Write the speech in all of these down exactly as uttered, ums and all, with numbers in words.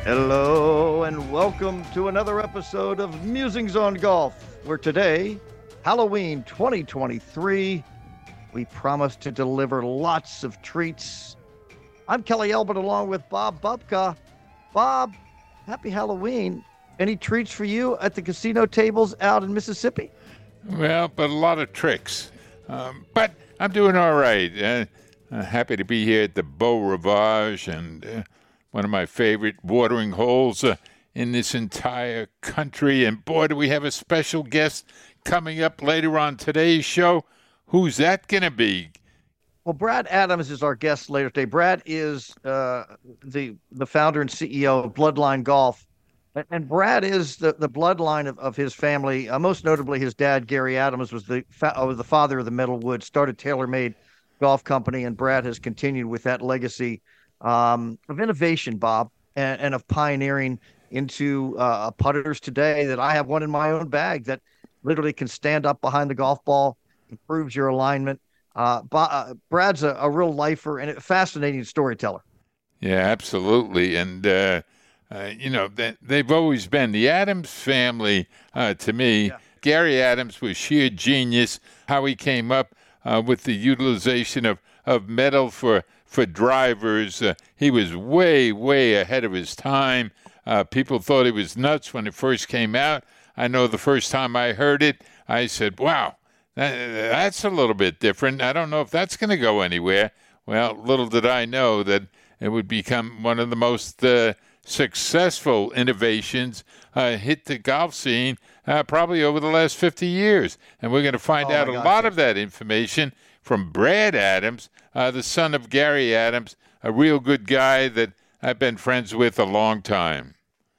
Hello and welcome to another episode of Musings on Golf, where today, Halloween twenty twenty-three, we promise to deliver lots of treats. I'm Kelly Elbert along with Bob Bubka. Bob, happy Halloween. Any treats for you at the casino tables out in Mississippi? Well, but a lot of tricks. Um, but I'm doing all right. Uh, uh, happy to be here at the Beau Rivage, and uh, one of my favorite watering holes uh, in this entire country. And boy, do we have a special guest coming up later on today's show. Who's that going to be? Well, Brad Adams is our guest later today. Brad is uh, the the founder and C E O of Bloodline Golf. And Brad is the, the bloodline of, of his family. Uh, most notably, his dad, Gary Adams, was the fa- uh, was the father of the Metalwood, started TaylorMade Golf Company, and Brad has continued with that legacy um, of innovation, Bob, and, and of pioneering into uh, putters today that I have one in my own bag that literally can stand up behind the golf ball, improves your alignment. Uh, uh, Brad's a, a real lifer and a fascinating storyteller. Yeah, absolutely. And, uh, uh, you know, they, they've always been the Adams family uh, to me. Yeah. Gary Adams was sheer genius, how he came up uh, with the utilization of, of metal for, for drivers. Uh, he was way, way ahead of his time. Uh, people thought he was nuts when it first came out. I know the first time I heard it, I said, wow, that, that's a little bit different. I don't know if that's going to go anywhere. Well, little did I know that it would become one of the most uh, successful innovations uh, hit the golf scene uh, probably over the last fifty years. And we're going to find oh out a gosh, lot yes. of that information from Brad Adams, uh, the son of Gary Adams, a real good guy that I've been friends with a long time.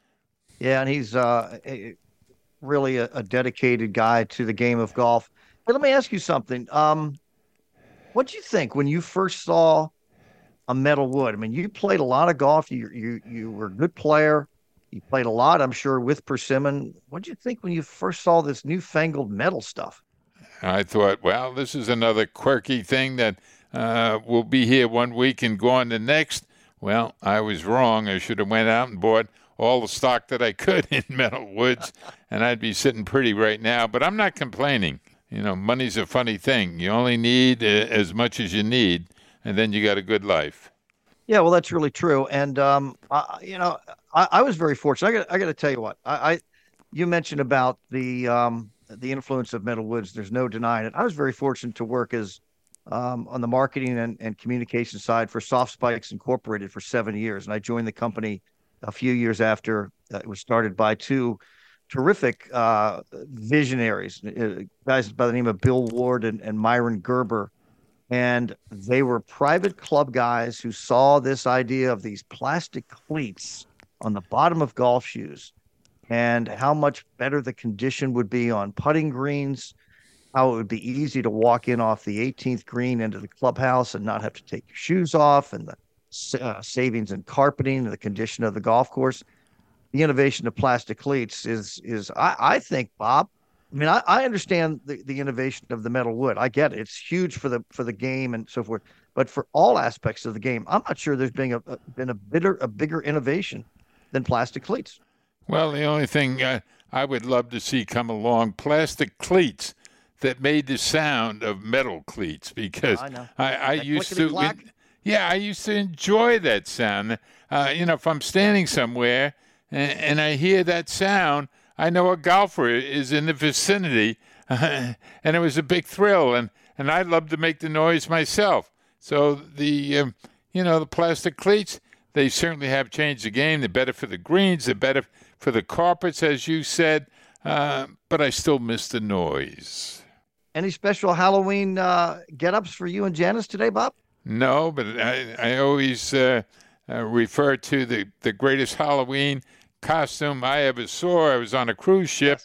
Yeah, and he's uh, a, really a, a dedicated guy to the game of golf. But let me ask you something. Um, what do you think when you first saw a metal wood? I mean, you played a lot of golf. You you you were a good player. You played a lot, I'm sure, with Persimmon. What did you think when you first saw this newfangled metal stuff? I thought, well, this is another quirky thing that uh, will be here one week and gone the next. Well, I was wrong. I should have went out and bought all the stock that I could in metal woods, and I'd be sitting pretty right now. But I'm not complaining. You know, money's a funny thing. You only need uh, as much as you need, and then you got a good life. Yeah, well, that's really true. And um, I, you know, I, I was very fortunate. I got I got to tell you what I, I you mentioned about the um, the influence of metal woods. There's no denying it. I was very fortunate to work as um, on the marketing and, and communication side for Soft Spikes Incorporated for seven years, and I joined the company a few years after uh, it was started by two terrific uh, visionaries, uh, guys by the name of Bill Ward and, and Myron Gerber. And they were private club guys who saw this idea of these plastic cleats on the bottom of golf shoes and how much better the condition would be on putting greens, how it would be easy to walk in off the eighteenth green into the clubhouse and not have to take your shoes off, and the uh, savings in carpeting and the condition of the golf course. The innovation of plastic cleats is, is I, I think, Bob, I mean, I, I understand the, the innovation of the metal wood. I get it. It's huge for the for the game and so forth. But for all aspects of the game, I'm not sure there's been a, a been a bigger a bigger innovation than plastic cleats. Well, the only thing uh, I would love to see come along, plastic cleats that made the sound of metal cleats, because I, know. I, I That used to, clickety-clack? yeah, I used to enjoy that sound. Uh, you know, if I'm standing somewhere and, and I hear that sound, I know a golfer is in the vicinity, uh, and it was a big thrill, and, and I love to make the noise myself. So the, um, you know, the plastic cleats, they certainly have changed the game. They're better for the greens. They're better for the carpets, as you said, uh, but I still miss the noise. Any special Halloween uh, get-ups for you and Janice today, Bob? No, but I, I always uh, uh, refer to the, the greatest Halloween costume I ever saw. I was on a cruise ship,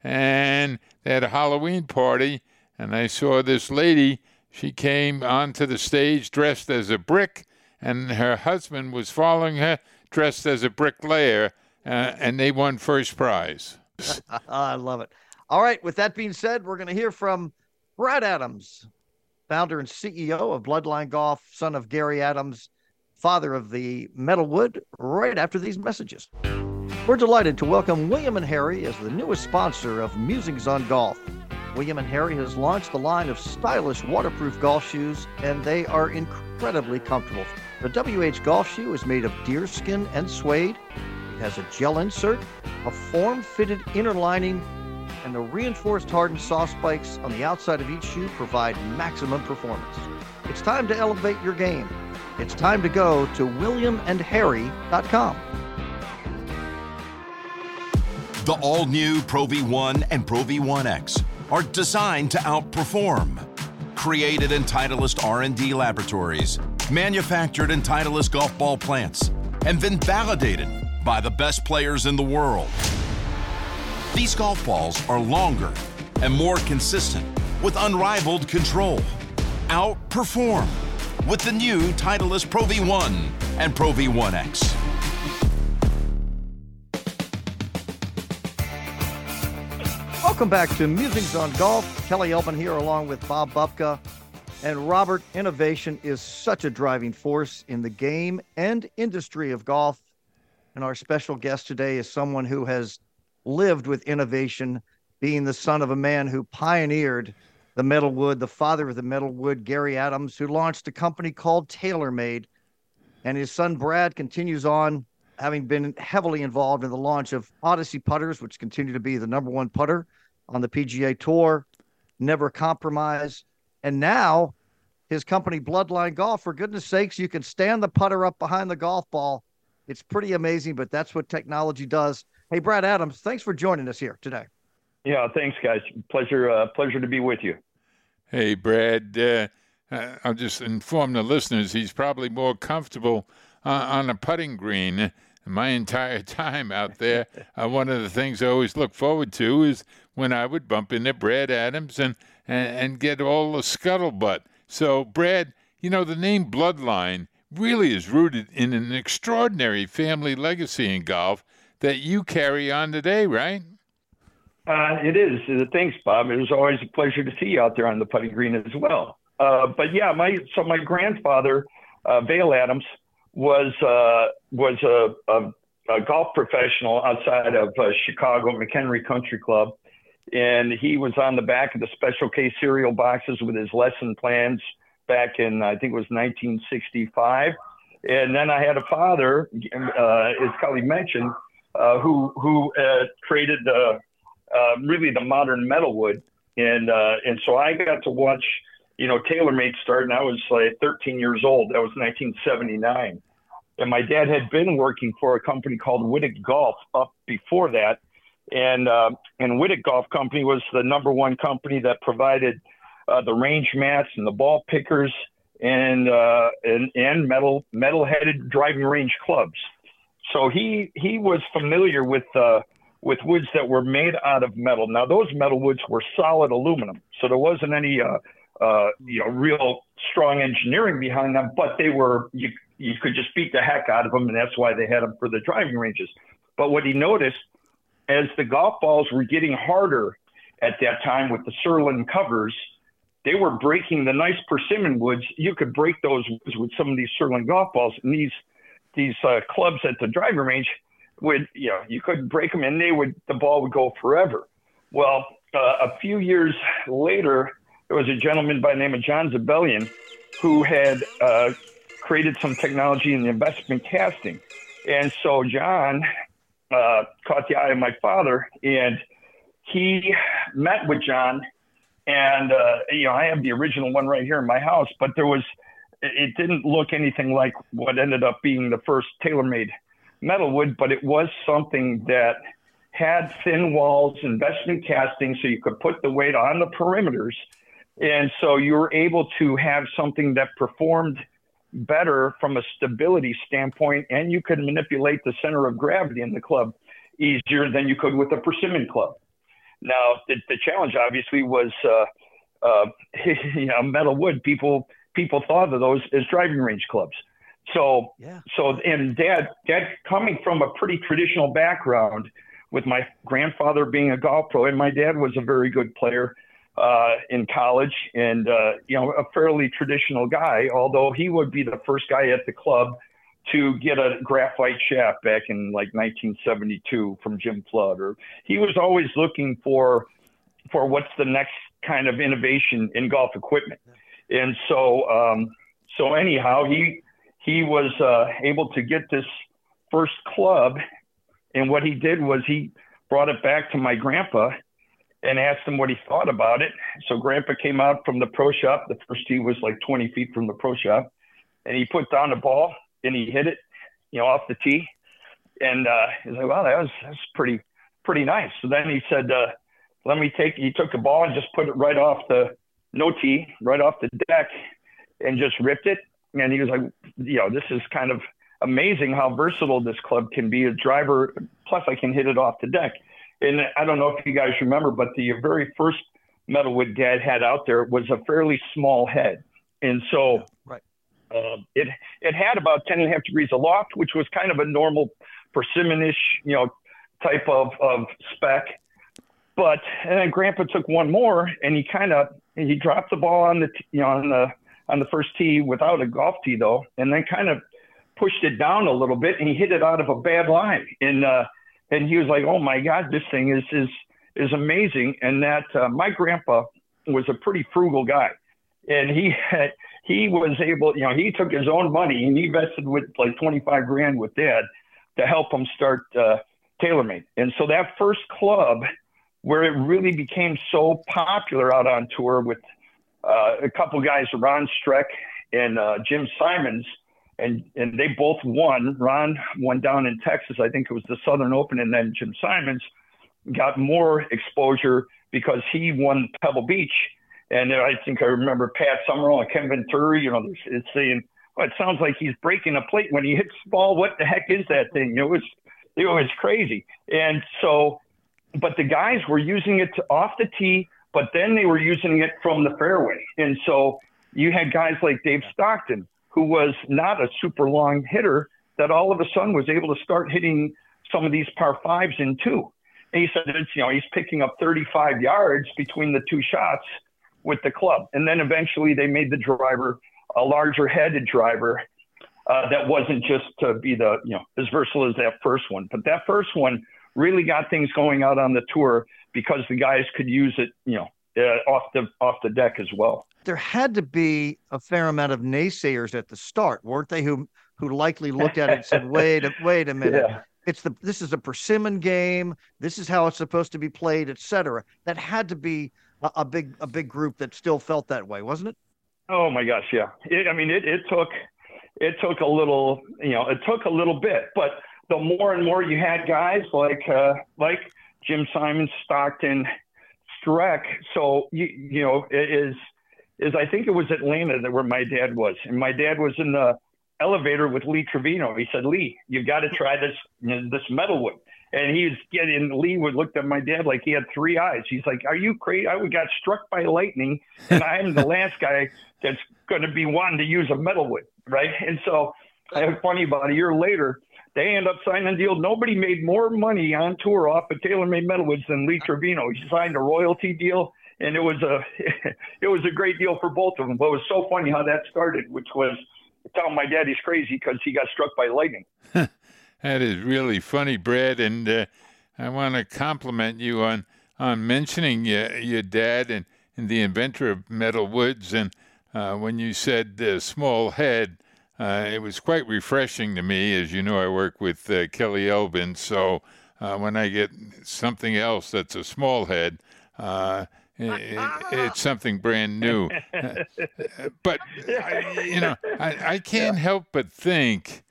and they had a Halloween party, and I saw this lady. She came onto the stage dressed as a brick, and her husband was following her dressed as a bricklayer, uh, and they won first prize. I love it. All right, with that being said, we're going to hear from Brad Adams, founder and C E O of Bloodline Golf, son of Gary Adams, father of the metalwood, right after these messages. We're delighted to welcome William and Harry as the newest sponsor of Musings on Golf. William and Harry has launched a line of stylish waterproof golf shoes, and they are incredibly comfortable. The W H golf shoe is made of deer skin and suede. It has a gel insert, a form-fitted inner lining, and the reinforced hardened soft spikes on the outside of each shoe provide maximum performance. It's time to elevate your game. It's time to go to william and harry dot com. The all-new Pro V one and Pro V one X are designed to outperform. Created in Titleist R and D laboratories, manufactured in Titleist golf ball plants, and then validated by the best players in the world. These golf balls are longer and more consistent with unrivaled control. Outperform with the new Titleist Pro V one and Pro V one X. Welcome back to Musings on Golf. Kelly Elvin here along with Bob Bubka. And Robert, innovation is such a driving force in the game and industry of golf. And our special guest today is someone who has lived with innovation, being the son of a man who pioneered the metalwood, the father of the metalwood, Gary Adams, who launched a company called TaylorMade. And his son Brad continues on, having been heavily involved in the launch of Odyssey putters, which continue to be the number one putter on the P G A Tour, Never Compromise. And now his company, Bloodline Golf, for goodness sakes, you can stand the putter up behind the golf ball. It's pretty amazing, but that's what technology does. Hey, Brad Adams, thanks for joining us here today. Yeah, thanks, guys. Pleasure, uh, pleasure to be with you. Hey, Brad, uh, uh, I'll just inform the listeners he's probably more comfortable uh, on a putting green. My entire time out there, uh, one of the things I always look forward to is when I would bump into Brad Adams and, and, and get all the scuttlebutt. So, Brad, you know, the name Bloodline really is rooted in an extraordinary family legacy in golf that you carry on today, right? Uh, it is. Uh, thanks, Bob. It was always a pleasure to see you out there on the putting green as well. Uh, but yeah, my so my grandfather, uh, Vail Adams, was uh, was a, a, a golf professional outside of uh, Chicago, McHenry Country Club, and he was on the back of the Special K cereal boxes with his lesson plans back in, I think it was nineteen sixty-five. And then I had a father, uh, as Kelly mentioned, uh, who who uh, created the uh, really the modern metalwood, and uh, and so I got to watch, you know, TaylorMade start, and I was like thirteen years old. That was nineteen seventy-nine, and my dad had been working for a company called Wittig Golf up before that, and uh, and Wittig Golf Company was the number one company that provided uh, the range mats and the ball pickers and uh, and and metal metal headed driving range clubs. So he he was familiar with uh, with woods that were made out of metal. Now those metal woods were solid aluminum, so there wasn't any uh, uh, you know real strong engineering behind them, but they were you you could just beat the heck out of them, and that's why they had them for the driving ranges. But what he noticed, as the golf balls were getting harder at that time with the Surlyn covers, they were breaking the nice persimmon woods. You could break those woods with some of these Surlyn golf balls, and these these uh, clubs at the driving range would, you know, you couldn't break them, and they would the ball would go forever. Well, uh, a few years later, there was a gentleman by the name of John Zabellian who had uh, created some technology in the investment casting, and so John uh, caught the eye of my father, and he met with John. And, uh, you know, I have the original one right here in my house, but there was, it didn't look anything like what ended up being the first TaylorMade metalwood, but it was something that had thin walls, investment casting, so you could put the weight on the perimeters. And so you were able to have something that performed better from a stability standpoint, and you could manipulate the center of gravity in the club easier than you could with a persimmon club. Now, the, the challenge obviously was, uh, uh, you know, metal wood. People people thought of those as driving range clubs. So, yeah. so, and dad, dad coming from a pretty traditional background, with my grandfather being a golf pro, and my dad was a very good player uh, in college, and uh, you know, a fairly traditional guy. Although he would be the first guy at the club to get a graphite shaft back in like nineteen seventy-two from Jim Flood, or he was always looking for for what's the next kind of innovation in golf equipment. And so um, so anyhow, he he was uh, able to get this first club, and what he did was he brought it back to my grandpa and asked him what he thought about it. So grandpa came out from the pro shop. The first tee was like twenty feet from the pro shop, and he put down the ball and he hit it, you know, off the tee. And uh, he's like, "Wow, that was that's pretty pretty nice." So then he said, uh, "Let me take." He took the ball and just put it right off the no tee, right off the deck, and just ripped it. And he was like, "You know, this is kind of amazing how versatile this club can be. A driver, plus I can hit it off the deck." And I don't know if you guys remember, but the very first Metalwood Dad had out there was a fairly small head, and so. Yeah, right. Uh, it it had about ten and a half degrees aloft, which was kind of a normal persimmon-ish, you know, type of, of spec. But and then Grandpa took one more, and he kind of he dropped the ball on the you know on the on the first tee without a golf tee though, and then kind of pushed it down a little bit, and he hit it out of a bad line. And uh, and he was like, "Oh my God, this thing is is is amazing." And that uh, my grandpa was a pretty frugal guy, and he had. He was able, you know, he took his own money and he invested with like twenty-five grand with Dad to help him start uh, TaylorMade. And so that first club where it really became so popular out on tour with uh, a couple guys, Ron Streck and uh, Jim Simons, and, and they both won. Ron won down in Texas. I think it was the Southern Open. And then Jim Simons got more exposure because he won Pebble Beach. And I think I remember Pat Summerall and Ken Venturi, you know, it's saying, "Well, it sounds like he's breaking a plate when he hits the ball. What the heck is that thing?" It was, it was crazy. And so, but the guys were using it to, off the tee, but then they were using it from the fairway. And so you had guys like Dave Stockton, who was not a super long hitter, that all of a sudden was able to start hitting some of these par fives in two. And he said, it's, you know, he's picking up thirty-five yards between the two shots with the club. And then eventually they made the driver a larger headed driver uh, that wasn't just to be the, you know, as versatile as that first one. But that first one really got things going out on the tour because the guys could use it, you know, uh, off the off the deck as well. There had to be a fair amount of naysayers at the start, weren't they? Who who likely looked at it and said, "Wait, a, wait a minute, Yeah. it's the this is a persimmon game. This is how it's supposed to be played, et cetera" That had to be a, a big a big group that still felt that way, wasn't it? Oh my gosh, yeah. It, I mean, it, it took it took a little, you know, it took a little bit, but the more and more you had guys like uh, like Jim Simons, Stockton, Streck. So you you know, it is is I think it was Atlanta that where my dad was, and my dad was in the elevator with Lee Trevino. He said, "Lee, you've got to try this you know, this Metalwood." And he was getting, Lee would look at my dad like he had three eyes. He's like, "Are you crazy? I got struck by lightning, and I'm the last guy that's going to be wanting to use a Metalwood," right? And so, uh, funny, about a year later, they end up signing a deal. Nobody made more money on tour off of TaylorMade Metalwoods than Lee Trevino. He signed a royalty deal, and it was a it was a great deal for both of them. But it was so funny how that started, which was telling my dad he's crazy because he got struck by lightning. That is really funny, Brad, and uh, I want to compliment you on on mentioning uh, your dad and, and the inventor of Metalwoods. And uh, when you said uh, small head, uh, it was quite refreshing to me. As you know, I work with uh, Kelly Elvin, so uh, when I get something else that's a small head, uh, it, it's something brand new. Uh, but, I, you know, I, I can't yeah. help but think,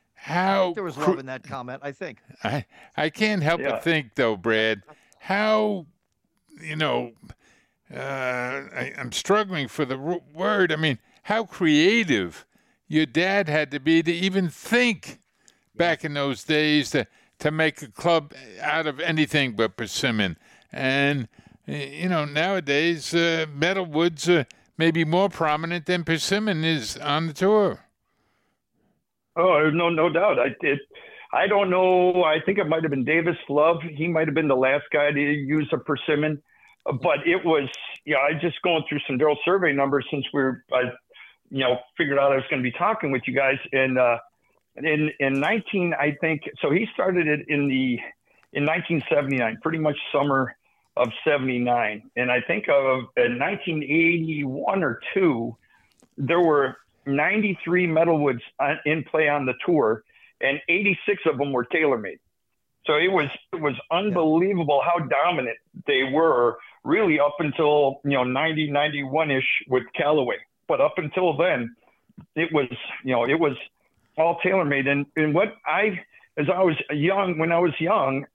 How there was love in that comment, I think. I, I can't help yeah. but think, though, Brad, how, you know, uh, I, I'm struggling for the word. I mean, how creative your dad had to be to even think back in those days to, to make a club out of anything but persimmon. And, you know, nowadays, uh, Metalwoods are maybe more prominent than persimmon is on the tour. Oh, no, no doubt. I did. I don't know. I think it might have been Davis Love. He might have been the last guy to use a persimmon, but it was, yeah, I just going through some Darrell Survey numbers since we we're, I, you know, figured out I was going to be talking with you guys. And uh, in in nineteen, I think. So he started it in the in nineteen seventy-nine, pretty much summer of seventy-nine, and I think of in nineteen eighty-one or two, there were ninety-three Metalwoods in play on the tour, and eighty-six of them were TaylorMade. So it was it was unbelievable how dominant they were, really up until, you know, ninety, ninety-one-ish with Callaway. But up until then, it was, you know, it was all TaylorMade. And and what I, as I was young, when I was young,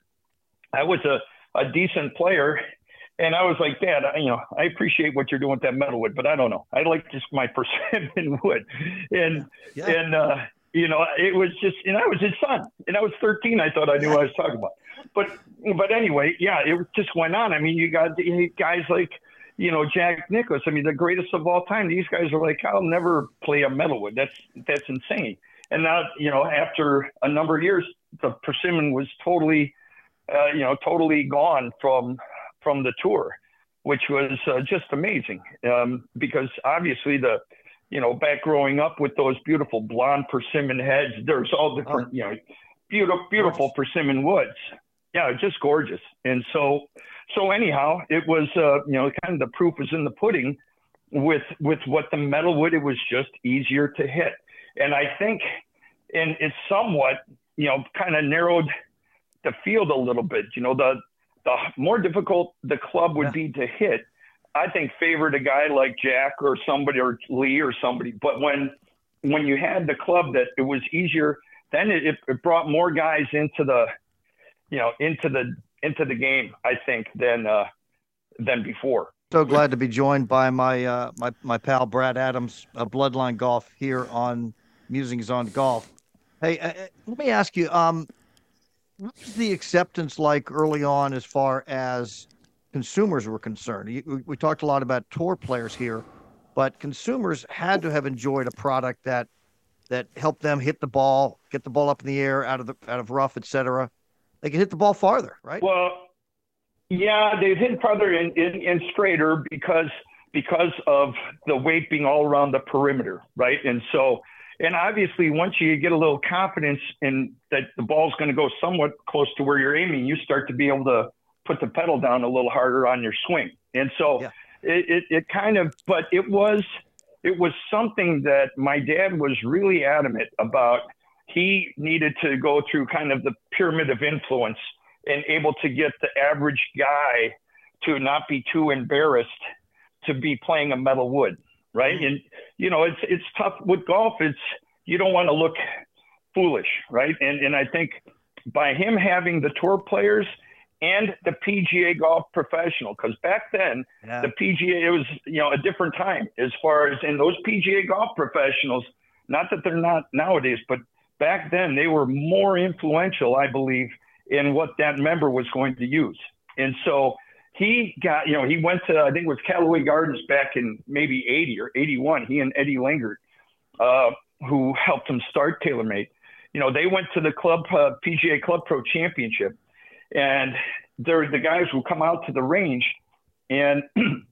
I was a, a decent player. And I was like, Dad, I, you know, I appreciate what you're doing with that Metalwood, but I don't know. I like just my persimmon wood. And, yeah. and, uh, you know, it was just, and I was his son, and I was thirteen. I thought I knew what I was talking about. But, but anyway, yeah, it just went on. I mean, you got guys like, you know, Jack Nicklaus. I mean, the greatest of all time. These guys are like, I'll never play a Metalwood. That's, that's insane. And now, you know, after a number of years, the persimmon was totally, uh, you know, totally gone from, from the tour, which was uh, just amazing. Um, because obviously the, you know, back growing up with those beautiful blonde persimmon heads, there's all different, oh. you know, beautiful, beautiful gorgeous. persimmon woods. Yeah, just gorgeous. And so, so anyhow, it was, uh, you know, kind of the proof was in the pudding with, with what the Metalwood, it was just easier to hit. And I think, and it's somewhat, you know, kind of narrowed the field a little bit. You know, the, the more difficult the club would yeah. be to hit, I think favored a guy like Jack or somebody, or Lee or somebody. But when when you had the club that it was easier, then it, it brought more guys into the, you know, into the into the game, I think, than uh, than before. So glad to be joined by my uh, my my pal Brad Adams of Bloodline Golf here on Musings on Golf. Hey, uh, let me ask you, um, what was the acceptance like early on as far as consumers were concerned? We, we talked a lot about tour players here, but consumers had to have enjoyed a product that that helped them hit the ball, get the ball up in the air, out of the out of rough, et cetera. They could hit the ball farther, right? Well, yeah, they'd hit farther and in, in, in straighter because because of the weight being all around the perimeter, right? And so, and obviously, once you get a little confidence in that the ball's going to go somewhat close to where you're aiming, you start to be able to put the pedal down a little harder on your swing. And so yeah. it, it, it kind of, but it was, it was something that my dad was really adamant about. He needed to go through kind of the pyramid of influence and able to get the average guy to not be too embarrassed to be playing a Metalwood. Right. Mm-hmm. And, you know, it's, it's tough with golf. It's, you don't want to look foolish. Right. And, and I think by him having the tour players and the P G A golf professional, because back then yeah. the P G A, it was, you know, a different time as far as in those P G A golf professionals, not that they're not nowadays, but back then they were more influential, I believe, in what that member was going to use. And so he got, you know, he went to, I think it was Callaway Gardens back in maybe eighty or eighty-one, he and Eddie Langert, uh, who helped him start TaylorMade. You know, they went to the club, uh, P G A Club Pro Championship. And they're the guys who come out to the range. And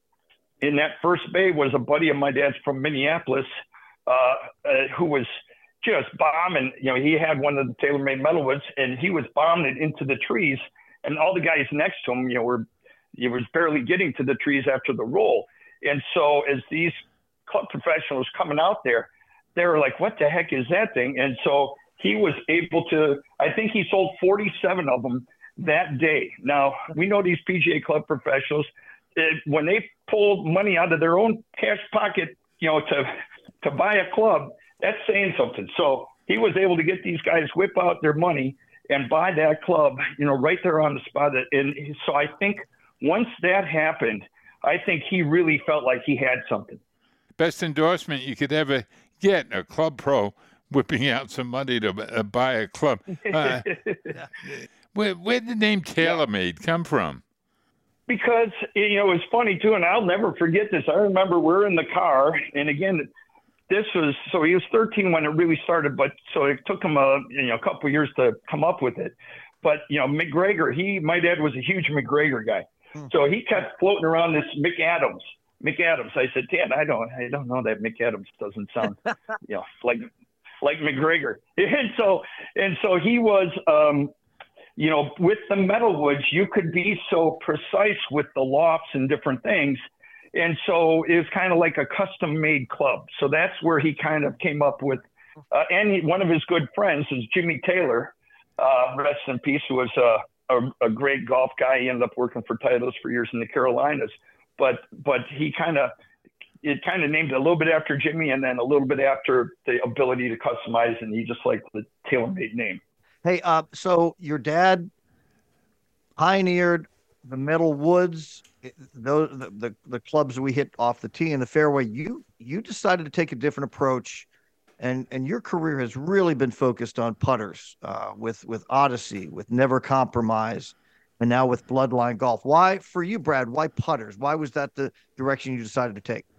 in that first bay was a buddy of my dad's from Minneapolis, uh, uh, who was just bombing. You know, he had one of the TaylorMade Metalwoods, and he was bombing it into the trees. And all the guys next to him, you know, were, he was barely getting to the trees after the roll. And so as these club professionals coming out there, they were like, what the heck is that thing? And so he was able to, I think he sold forty-seven of them that day. Now, we know these P G A club professionals, it, when they pull money out of their own cash pocket, you know, to to buy a club, that's saying something. So he was able to get these guys whip out their money and buy that club, you know, right there on the spot. And so I think once that happened, I think he really felt like he had something. Best endorsement you could ever get, a club pro whipping out some money to uh, buy a club. Uh, Where where did the name TaylorMade come from? Because, you know, it's funny, too, and I'll never forget this. I remember we're in the car, and again, this was, so he was thirteen when it really started, but so it took him a, you know, a couple of years to come up with it. But, you know, McGregor, he, my dad was a huge McGregor guy. Hmm. So he kept floating around this McAdams. McAdams. I said, Dad, I don't, I don't know that McAdams doesn't sound, you know, like, like McGregor. And so, and so he was, um, you know, with the metalwoods, you could be so precise with the lofts and different things. And so it was kind of like a custom made club. So that's where he kind of came up with, uh, and he, one of his good friends is Jimmy Taylor, uh, rest in peace, who was a, a, a great golf guy. He ended up working for Titleist for years in the Carolinas, but, but he kind of, it kind of named it a little bit after Jimmy and then a little bit after the ability to customize. And he just liked the TaylorMade name. Hey, uh, so your dad pioneered the metal woods, those the, the the clubs we hit off the tee in the fairway. You you decided to take a different approach, and and your career has really been focused on putters, uh, with with Odyssey, with Never Compromise, and now with Bloodline Golf. Why for you, Brad? Why putters? Why was that the direction you decided to take?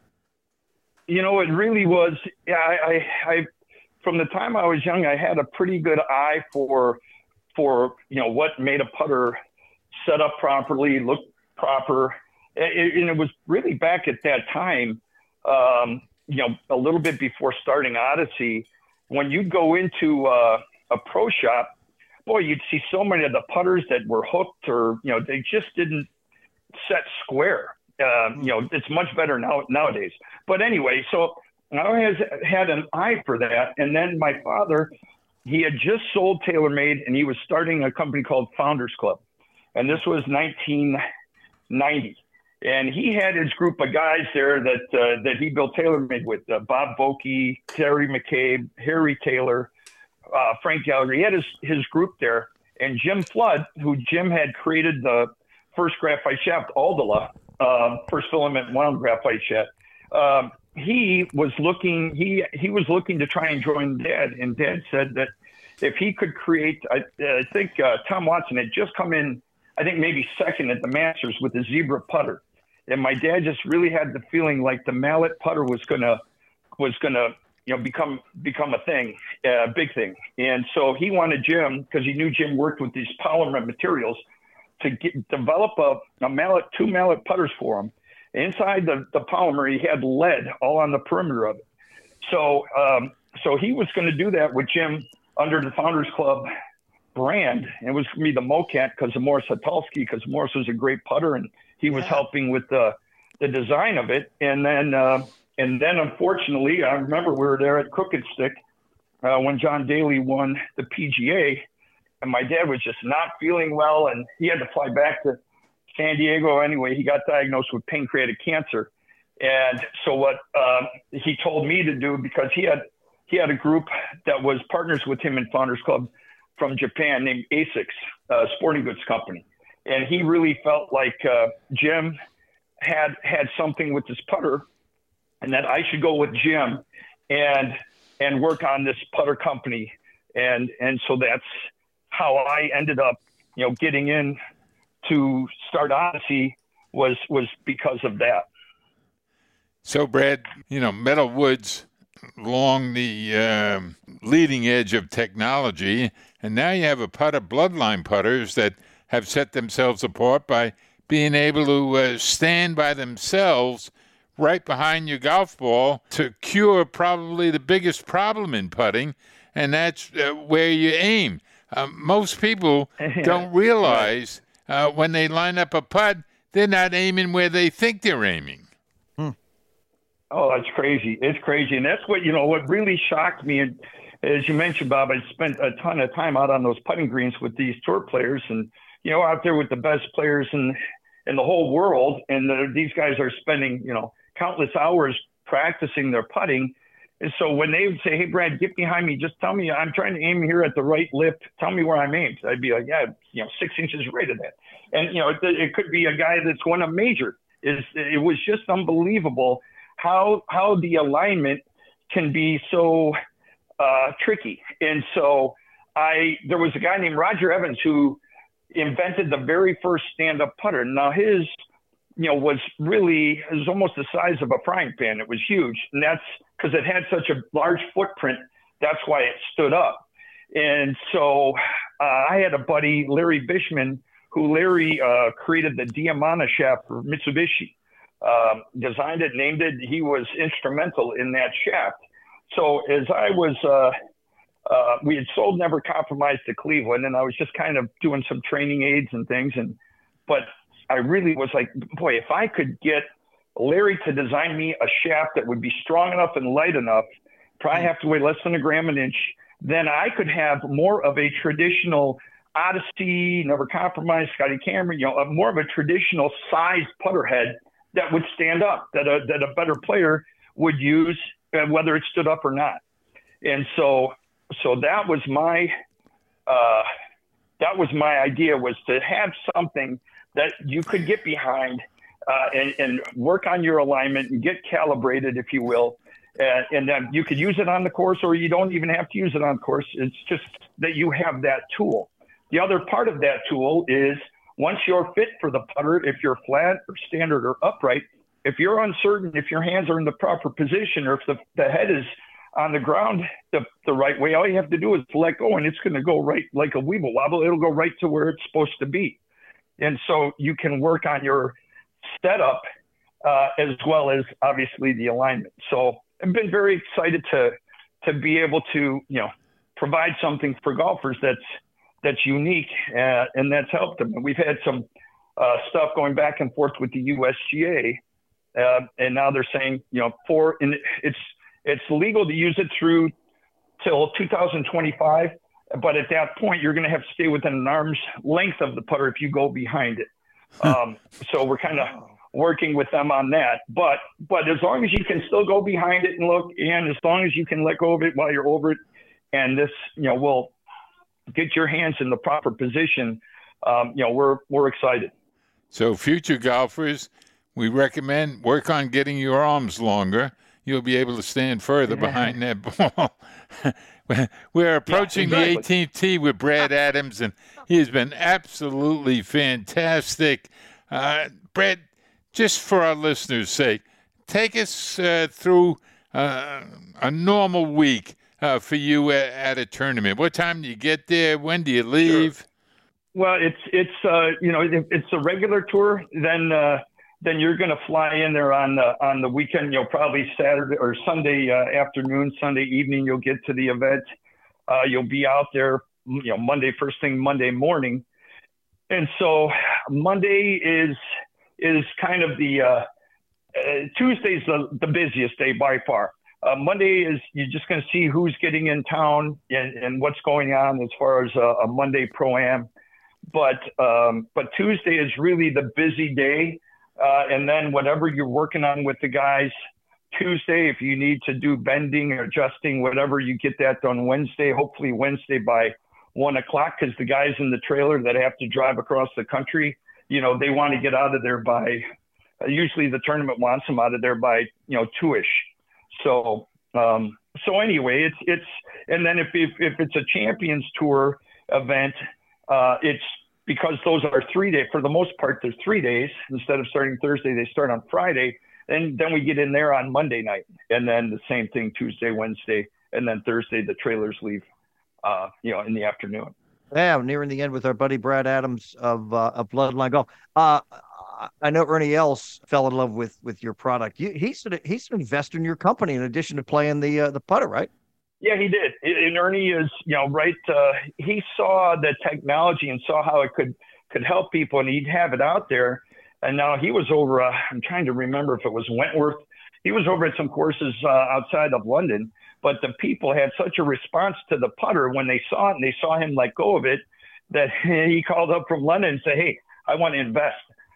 You know, it really was. Yeah, I, I, I from the time I was young, I had a pretty good eye for for you know what made a putter set up properly, look proper. It, and it was really back at that time, um, you know, a little bit before starting Odyssey, when you go into uh, a pro shop, boy, you'd see so many of the putters that were hooked or, you know, they just didn't set square. Uh, you know, it's much better now nowadays. But anyway, so I always had an eye for that. And then my father, he had just sold TaylorMade and he was starting a company called Founders Club. And this was nineteen ninety. And he had his group of guys there that uh, that he built TaylorMade with, uh, Bob Vokey, Terry McCabe, Harry Taylor, uh, Frank Gallagher. He had his, his group there. And Jim Flood, who Jim had created the first graphite shaft, Aldala, uh, first filament wound graphite shaft. Um, he was looking, he, he was looking to try and join Dad. And Dad said that if he could create, I, I think uh, Tom Watson had just come in, I think maybe second at the Masters with the Zebra putter. And my dad just really had the feeling like the mallet putter was gonna was gonna you know become become a thing, a uh, big thing. And so he wanted Jim, because he knew Jim worked with these polymer materials, to get, develop a, a mallet, two mallet putters for him. Inside the, the polymer, he had lead all on the perimeter of it. So um, so he was going to do that with Jim under the Founders Club brand. It was going to be the Mocat because of Morris Hatulski, because Morris was a great putter and he was yeah. helping with the the design of it. And then uh, and then unfortunately, I remember we were there at Crooked Stick uh, when John Daly won the P G A, and my dad was just not feeling well, and he had to fly back to San Diego anyway. He got diagnosed with pancreatic cancer, and so what um, he told me to do, because he had he had a group that was partners with him in Founders Club from Japan named ASICS, uh, sporting goods company. And he really felt like uh, Jim had had something with this putter, and that I should go with Jim and and work on this putter company. And and so that's how I ended up, you know, getting in to start Odyssey, was was because of that. So, Brad, you know, metal woods along the um, leading edge of technology, and now you have a putter, Bloodline putters, that have set themselves apart by being able to uh, stand by themselves right behind your golf ball to cure probably the biggest problem in putting, and that's uh, where you aim. Uh, most people don't realize uh, when they line up a putt, they're not aiming where they think they're aiming. Hmm. Oh, that's crazy. It's crazy. And that's what, you know, what really shocked me. And as you mentioned, Bob, I spent a ton of time out on those putting greens with these tour players, and you know, out there with the best players in in the whole world, and the, these guys are spending, you know, countless hours practicing their putting. And so when they would say, "Hey, Brad, get behind me. Just tell me I'm trying to aim here at the right lip. Tell me where I'm aimed." I'd be like, "Yeah, you know, six inches right of that." And you know, it, it could be a guy that's won a major. Is it was just unbelievable how how the alignment can be so uh, tricky. And so I there was a guy named Roger Evans who invented the very first stand-up putter. Now his, you know, was really, it was almost the size of a frying pan. It was huge. And that's because it had such a large footprint. That's why it stood up. And so uh, I had a buddy, Larry Bishman, who Larry uh, created the Diamana shaft for Mitsubishi, um, designed it, named it. He was instrumental in that shaft. so as I was, uh, uh, we had sold Never Compromise to Cleveland, and I was just kind of doing some training aids and things. And but I really was like, boy, if I could get Larry to design me a shaft that would be strong enough and light enough, probably have to weigh less than a gram an inch, then I could have more of a traditional Odyssey, Never Compromise, Scotty Cameron, you know, a, more of a traditional sized putter head that would stand up, that a, that a better player would use, uh, whether it stood up or not. And so, so that was my, uh, that was my idea, was to have something that you could get behind, uh, and, and work on your alignment and get calibrated, if you will. Uh, and then you could use it on the course, or you don't even have to use it on course. It's just that you have that tool. The other part of that tool is, once you're fit for the putter, if you're flat or standard or upright, if you're uncertain, if your hands are in the proper position, or if the, the head is on the ground the, the right way, all you have to do is let go, and it's going to go right like a weeble wobble. It'll go right to where it's supposed to be. And so you can work on your setup uh, as well as obviously the alignment. So I've been very excited to to be able to, you know, provide something for golfers that's that's unique, uh, and that's helped them. And we've had some uh, stuff going back and forth with the U S G A, uh, and now they're saying, you know, for and it's it's legal to use it through till two thousand twenty-five, but at that point you're going to have to stay within an arm's length of the putter if you go behind it. um, so we're kind of working with them on that, but but as long as you can still go behind it and look, and as long as you can let go of it while you're over it, and this, you know, will get your hands in the proper position, um, you know, we're we're excited. So future golfers, we recommend work on getting your arms longer. You'll be able to stand further behind that ball. We're approaching yeah, exactly. the eighteenth tee with Brad Adams, and he has been absolutely fantastic. Uh, Brad, just for our listeners' sake, take us uh, through uh, a normal week uh, for you at, at a tournament. What time do you get there? When do you leave? Sure. Well, it's it's uh, you know, if it's a regular tour, then uh, then you're going to fly in there on the on the weekend. You'll probably Saturday or Sunday uh, afternoon, Sunday evening. You'll get to the event. Uh, you'll be out there, you know, Monday first thing Monday morning, and so Monday is is kind of the uh, uh, Tuesday's the, the busiest day by far. Uh, Monday is, you're just going to see who's getting in town and, and what's going on as far as a, a Monday Pro-Am. But um, but Tuesday is really the busy day. Uh, and then whatever you're working on with the guys, Tuesday, if you need to do bending or adjusting, whatever, you get that done Wednesday, hopefully Wednesday by one o'clock, because the guys in the trailer that have to drive across the country, you know, they want to get out of there by, uh, usually the tournament wants them out of there by, you know, two-ish. So, um, so anyway, it's, it's, and then if, if, if it's a Champions Tour event, uh, it's because those are three days, for the most part, there's three days. Instead of starting Thursday, they start on Friday. And then we get in there on Monday night, and then the same thing Tuesday, Wednesday, and then Thursday, the trailers leave, uh, you know, in the afternoon. Yeah, I'm nearing the end with our buddy Brad Adams of, uh, of Bloodline Golf. Uh, I know Ernie Els fell in love with with your product. You, he's an, he's an investor in your company in addition to playing the uh, the putter, right? Yeah, he did. And Ernie is, you know, right. Uh, he saw the technology and saw how it could could help people, and he'd have it out there. And now he was over. Uh, I'm trying to remember if it was Wentworth. He was over at some courses uh, outside of London, but the people had such a response to the putter when they saw it and they saw him let go of it that he called up from London and said, "Hey, I want to invest."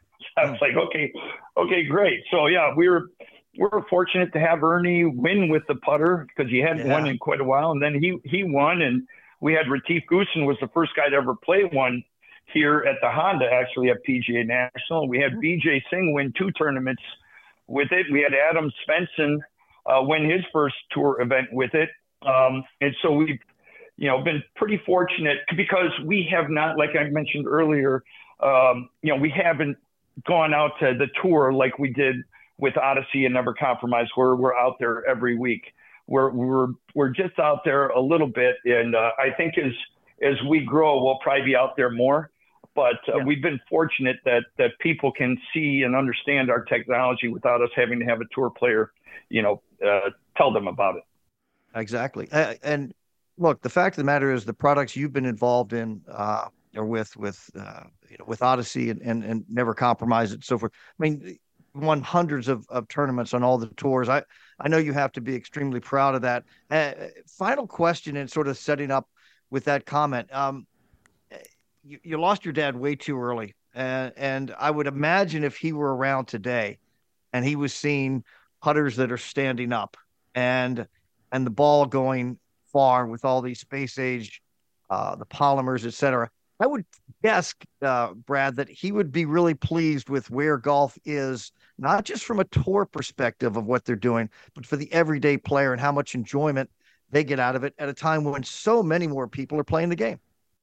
I was like, okay, okay, great. So yeah, we were we were fortunate to have Ernie win with the putter because he hadn't yeah. won in quite a while, and then he he won, and we had Retief Goosen was the first guy to ever play one here at the Honda, actually at P G A National. We had B J Singh win two tournaments with it. We had Adam Svensson uh, win his first tour event with it, um, and so we've you know been pretty fortunate because we have not, like I mentioned earlier, um, you know, we haven't gone out to the tour like we did with Odyssey and Never Compromise, where we're out there every week. We're we're we're just out there a little bit, and uh, I think as as we grow, we'll probably be out there more. But uh, yeah. we've been fortunate that that people can see and understand our technology without us having to have a tour player, you know, uh, tell them about it. Exactly. Uh, and look, the fact of the matter is the products you've been involved in uh, or with with uh, you know, with Odyssey and, and and Never Compromise and so forth. I mean, won hundreds of, of tournaments on all the tours. I I know you have to be extremely proud of that. Uh, final question, and sort of setting up with that comment. Um, you, you lost your dad way too early, and and I would imagine if he were around today, and he was seeing putters that are standing up and and the ball going far with all these space age, uh, the polymers, et cetera. I would guess, uh, Brad, that he would be really pleased with where golf is, not just from a tour perspective of what they're doing, but for the everyday player and how much enjoyment they get out of it at a time when so many more people are playing the game.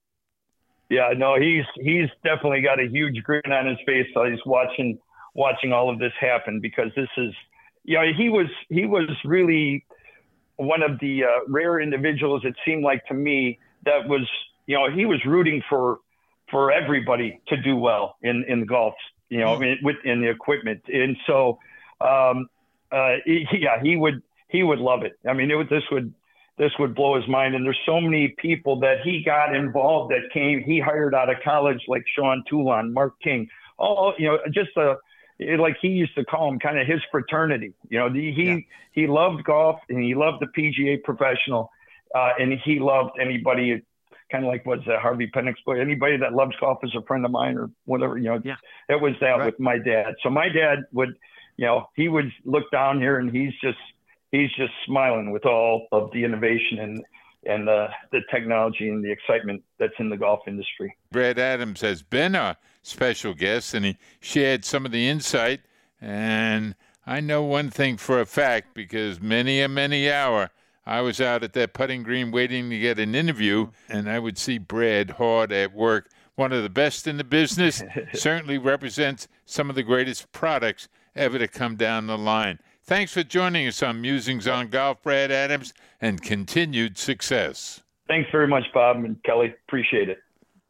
Yeah, no, he's he's definitely got a huge grin on his face while he's watching watching all of this happen, because this is, you know, he was he was really one of the uh, rare individuals, it seemed like to me, that was, you know, he was rooting for for everybody to do well in in golf, you know, mm. in, within the equipment, and so um, uh, he, yeah, he would he would love it. I mean, it would, this would this would blow his mind. And there's so many people that he got involved that came, he hired out of college, like Sean Toulon, Mark King, all, you know, just a. It, like he used to call them, kind of his fraternity. You know, the, he yeah. he loved golf, and he loved the P G A professional, uh, and he loved anybody, kind of like what's that Harvey Penix book? Anybody that loves golf is a friend of mine, or whatever. You know, yeah. it was that right. with my dad. So my dad would, you know, he would look down here, and he's just he's just smiling with all of the innovation and and uh, the technology and the excitement that's in the golf industry. Brad Adams has been a special guest, and he shared some of the insight. And I know one thing for a fact, because many a many hour I was out at that putting green waiting to get an interview, and I would see Brad hard at work. One of the best in the business, certainly represents some of the greatest products ever to come down the line. Thanks for joining us on Musings on Golf, Brad Adams, and continued success. Thanks very much, Bob and Kelly. Appreciate it.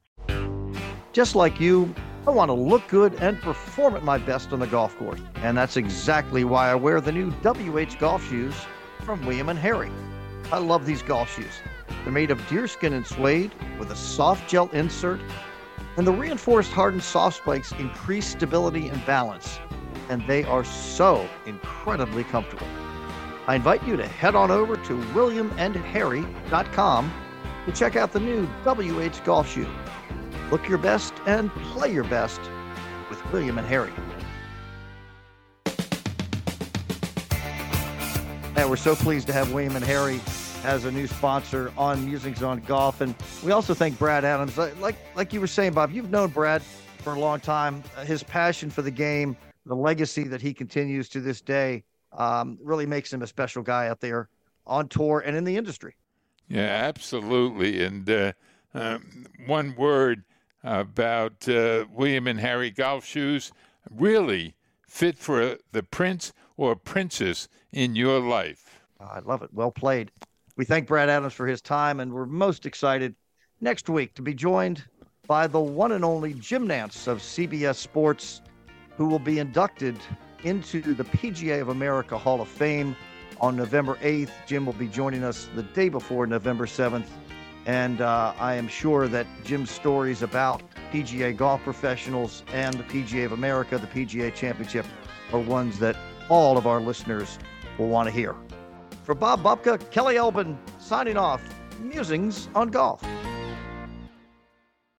Just like you, I want to look good and perform at my best on the golf course. And that's exactly why I wear the new W H golf shoes from William and Harry. I love these golf shoes. They're made of deerskin and suede with a soft gel insert, and the reinforced hardened soft spikes increase stability and balance. And they are so incredibly comfortable. I invite you to head on over to william and harry dot com to check out the new W H golf shoe. Look your best and play your best with William and Harry. And we're so pleased to have William and Harry as a new sponsor on Musings on Golf. And we also thank Brad Adams. Like, like you were saying, Bob, you've known Brad for a long time. His passion for the game, the legacy that he continues to this day, um, really makes him a special guy out there on tour and in the industry. Yeah, absolutely. And uh, um, one word about uh, William and Harry golf shoes, really fit for the prince or princess in your life. I love it. Well played. We thank Brad Adams for his time, and we're most excited next week to be joined by the one and only Jim Nantz of C B S Sports, who will be inducted into the P G A of America Hall of Fame on November eighth. Jim will be joining us the day before November seventh. And uh, I am sure that Jim's stories about P G A golf professionals and the P G A of America, the P G A Championship, are ones that all of our listeners will want to hear. For Bob Bubka, Kelly Elbin, signing off, Musings on Golf.